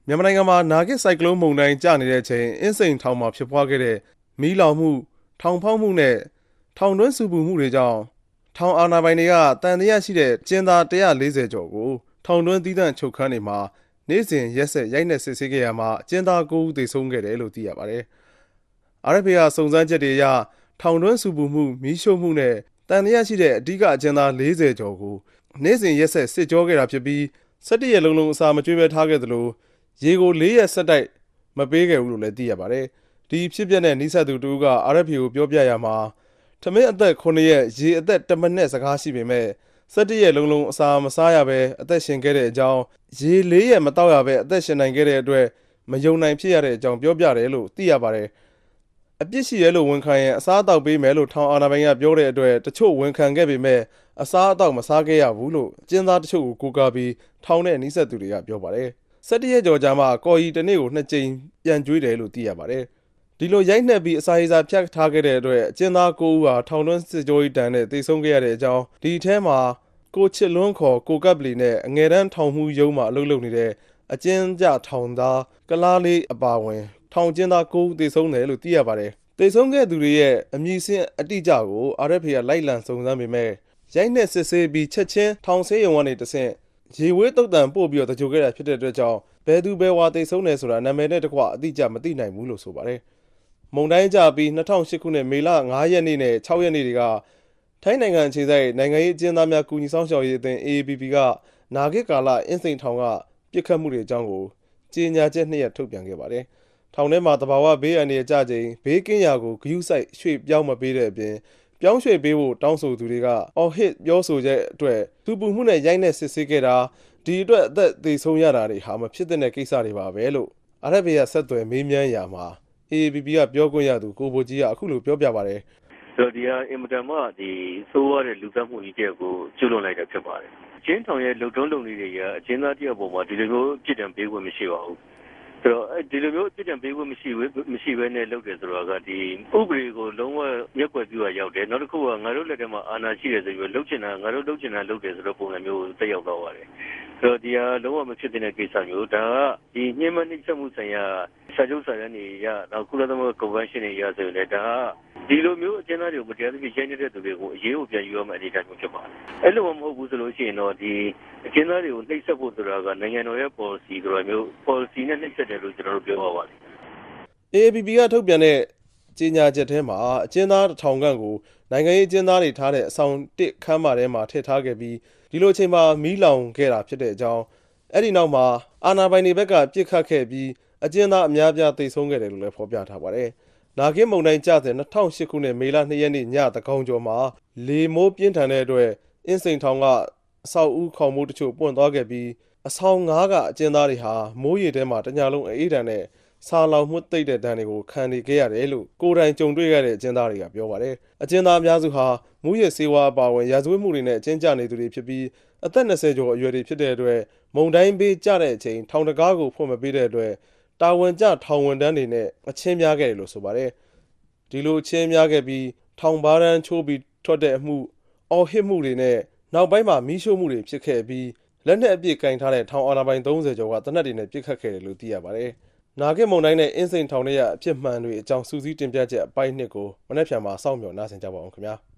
မြန်မာနိုင်ငံမှာနာဂစ်ဆိုင်ကလုန်းမုန်တိုင်းကျနေတဲ့အချိန်အင်းစိန်ထောင်မှာဖြစ်ပွားခဲ့တဲ့မီးလောင်မှုထောင်ဖောက်မှုနဲ့ထောင်တွင်းဆူပူမှုတွေကြောင့်ထောင်အာဏာပိုင်တွေကတန်တရားရှိတဲ့ကျင်းသား140ကျော်ကိုထောင်တွင်းသီးသန့်ချုပ်ခန်းတွေမှာနေ့စဉ်ရက်ဆက်ရိုက်နှက်စစ်ဆေးခဲ့ရမှာကျင်းသား9ဦးသေဆုံးခဲ့တယ်လို့သိရပါတယ်။ RFA ကစုံစမ်းချက်တွေအရထောင်တွင်းဆူပူမှုမီးရှို့မှုနဲ့တန်တရားရှိတဲ့အဓိကအကျဉ်းသား40ကျော်ကိုနေ့စဉ်ရက်ဆက်စစ်ကြောခဲ့တာဖြစ်ပြီး17ရက်လုံးအစာမကျွေးဘဲထားခဲ့သလိုရေကို4ရက်ဆက်တိုက်မပေးခဲ့ဘူးလို့လည်းသိရပါတယ်။ဒီဖြစ်ပျက်တဲ့နှိစက်သူတူက RFA ကိုပြောပြရမှာထမင်းအသက်9ရက်ရေအသက်1မိနစ်စကားရှိပေမဲ့17ရက်လုံးအစာမစားရဘဲအသက်ရှင်ခဲ့တဲ့အကြောင်းရေ4ရက်မတောက်ရဘဲအသက်ရှင်နိုင်ခဲ့တဲ့အတွက်မယုံနိုင်ဖြစ်ရတဲ့အကြောင်းပြောပြတယ်လို့သိရပါတယ်။အပြစ်ရှိရဲလို့ဝန်ခံရင်အစားအသောက်ပေးမယ်လို့ထောင်အာဏာပိုင်ကပြောတဲ့အတွက်တချို့ဝန်ခံခဲ့ပေမဲ့အစားအသောက်မစားခဲ့ရဘူးလို့ကျင်းသားတချို့ကိုကိုးကားပြီးထောင်တဲ့နှိစက်သူတွေကပြောပါတယ်။17ရက်ကျော်ကြာမှကော်ရီတစ်နေ့ကို2ကြိမ်ပြန်ကျွေးတယ်လို့သိရပါတယ်။ဒီလိုရိုက်နှက်ပြီးအစာရေစာဖြတ်ထားခဲ့တဲ့အတွက်အကျဉ်းသား9ဦးဟာထောင်တွင်းစစ်ကြောရေးတန်းနဲ့သေဆုံးခဲ့ရတဲ့အကြောင်းဒီထဲမှာကိုချစ်လွန်းခေါ်ကိုကပ်ပလီနဲ့အငယ်တန်းထောင်မှုရုံးမှာအလုပ်လုပ်နေတဲ့အကျဉ်းကျထောင်သားကလားလေးအပါဝင်ထောင်ကျဉ်းသား9ဦးသေဆုံးတယ်လို့သိရပါတယ်။သေဆုံးခဲ့သူတွေရဲ့အမည်စင်းအတိအကျကို RFA ကလိုက်လံစုံစမ်းပေမဲ့ရိုက်နှက်စစ်ဆေးပြီးချက်ချင်းထောင်ဆေးရုံကနေတဆင့်ရေဝေးတုတ်တန်ပို့ပြီးတကြိုခဲ့တာဖြစ်တဲ့အတွက်ကြောင့်ဘယ်သူဘယ်ဝါသေဆုံးတယ်ဆိုတာနာမည်နဲ့တကွအတိအကျမသိနိုင်ဘူးလို့ဆိုပါတယ်။မုန်တိုင်းကြပြီး2008ခုနှစ်မေလ9ရက်နေ့နဲ့6ရက်နေ့တွေကထိုင်းနိုင်ငံအခြေစိုက်နိုင်ငံရေးအကျဉ်းသားများကူညီဆောင်ရှောက်ရေးအသင်း AAPP ကနာဂစ်ကာလအင်းစိန်ထောင်ကပြစ်ခတ်မှုတွေအကြောင်းကိုကြေညာချက်2ရက်ထုတ်ပြန်ခဲ့ပါတယ်။ထောင်ထဲမှာတဘာဝဘေးအန္တရာယ်ကြချိန်ဘေးကင်းရာကိုဂရုစိုက်ရွှေ့ပြောင်းမပေးတဲ့အပြင်ပြောင်းရွှေ့ပေးဖို့တောင်းဆိုသူတွေကအော်ဟစ်ပြောဆိုချက်အတွက်သူပူမှုနဲ့ရိုက်နှက်စစ်ဆေးခဲ့တာဒီအတွက်အသက်သေဆုံးရတာတွေဟာမဖြစ်တဲ့ကိစ္စတွေပါပဲလို့RFAကဆက်သွယ်မေးမြန်းရာမှာ AAPP ကပြောခွင့်ရသူကိုဘိုကြီးကအခုလိုပြောပြပါတယ်။ဆိုတော့ဒီအင်မတန်မှဆိုးရတဲ့လူသတ်မှုကြီးတဲ့ကိုကျွလွန်လိုက်တာဖြစ်ပါတယ်။ကျင်းထောင်ရဲ့လုံတုံးလုံလေးတွေကအကျဉ်းသားတယောက်ပေါ်မှာဒီလိုမျိုးပြစ်ဒဏ်ပေးခွင့်မရှိပါဘူး။ဆိုတော့ဒီလိုမျိုးပြစ်ဒဏ်ပေးခွင့်မရှိဘဲနဲ့လုပ်တယ်ဆိုတော့ကဒီဥပဒေကိုလုံးဝမျက်ကွယ်ပြုရရောက်တယ်။နောက်တစ်ခုကငါတို့လက်ထဲမှာအာဏာရှိတယ်ဆိုပြီးလုပ်ချင်တာငါတို့လုပ်ချင်တာလုပ်တယ်ဆိုတော့ပုံစံမျိုးတက်ရောက်တော့ပါတယ်။ဆိုတော့ဒီဟာလုံးဝမဖြစ်တဲ့ကိစ္စမျိုးဒါကဒီညှဉ်းပန်းနှိပ်စက်မှုဆိုင်ရာစာချုပ်စာတမ်းတွေရနောက်ကုလသမဂ္ဂကွန်ဗန်းရှင်းတွေရဆိုရင်လည်းဒါကဒီလိုမျိုးအကျဉ်းသားတွေကိုမတရားသဖြင့်ရိုက်နှက်တဲ့သူတွေကိုအရေးကိုပြန်ယူရမယ့်အနေအထားမျိုးဖြစ်ပါတယ်။အဲ့လိုမှမဟုတ်ဘူးဆိုလို့ရှိရင်တော့ဒီအကျဉ်းသားတွေကိုနှိပ်စက်ဖို့ဆိုတာကနိုင်ငံတော်ရဲ့ policy ဆိုတာမျိုး policy နဲ့နှိပ်စက်တယ်လို့ကျွန်တော်တို့ပြောပါပါတယ်။ AAPP ကထုတ်ပြန်တဲ့ကြေညာချက်ထဲမှာအကျဉ်းသား1000ခန့်ကိုနိုင်ငံရေးအကျဉ်းသားတွေထားတဲ့အဆောင်1ခန်းမထဲမှာထည့်ထားခဲ့ပြီးဒီလိုအချိန်မှာမီးလောင်ခဲ့တာဖြစ်တဲ့အကြောင်းအဲ့ဒီနောက်မှာအာဏာပိုင်တွေဘက်ကပြစ်ခတ်ခဲ့ပြီးအကျဉ်းသားအများပြားသေဆုံးခဲ့တယ်လို့လည်းဖော်ပြထားပါတယ်။နာဂစ်မုန်တိုင်းကျတဲ့2008ခုနှစ်မေလ2ရက်နေ့ညသကောင်ကျော်မှာလေမိုးပြင်းထန်တဲ့အတွက်အင်းစိန်ထောင်ကအဆောက်အဦခေါင်မိုးတချို့ပွင့်သွားခဲ့ပြီးအဆောင်9ကအကျဉ်းသားတွေဟာမိုးရေထဲမှာတညလုံးအေးဒဏ်နဲ့ဆာလောင်မှုသိတဲ့ဒဏ်တွေကိုခံနေခဲ့ရတယ်လို့ကိုယ်တိုင်ကြုံတွေ့ရတဲ့အကျဉ်းသားတွေကပြောပါတယ်။အကျဉ်းသားအများစုဟာမူရစေဝါအပါဝင်ရာဇဝတ်မှုတွေနဲ့အကျဉ်းကျနေသူတွေဖြစ်ပြီးအသက်20ကျော်အရွယ်တွေဖြစ်တဲ့အတွက်မုန်တိုင်းဘေးကျတဲ့အချိန်ထောင်တကားကိုဖွင့်မပေးတဲ့အတွက်တာဝန်ကျထောင်ဝန်တန်းတွေနဲ့အချင်းများခဲ့တယ်လို့ဆိုပါတယ်။ဒီလိုအချင်းများခဲ့ပြီးထောင်ဘားတန်းချိုးပြီးထွက်တဲ့အမှုအော်ဟစ်မှုတွေနဲ့နောက်ပိုင်းမှာမီးရှို့မှုတွေဖြစ်ခဲ့ပြီးလက်နက်အပြည့်ကင်ထားတဲ့ထောင်အာဏာပိုင်30ကျော်ကတနက်တွေနဲ့ပြစ်ခတ်ခဲ့တယ်လို့သိရပါတယ်။နာဂစ်မုန်တိုင်းနဲ့အင်းစိန်ထောင်ထဲကအဖြစ်မှန်တွေအကြောင်းစူးစီးတင်ပြချက်အပိုင်း1ကိုမနေ့ဖြန်မှာစောင့်မျှော်နားဆင်ကြပါအောင်ခင်ဗျာ။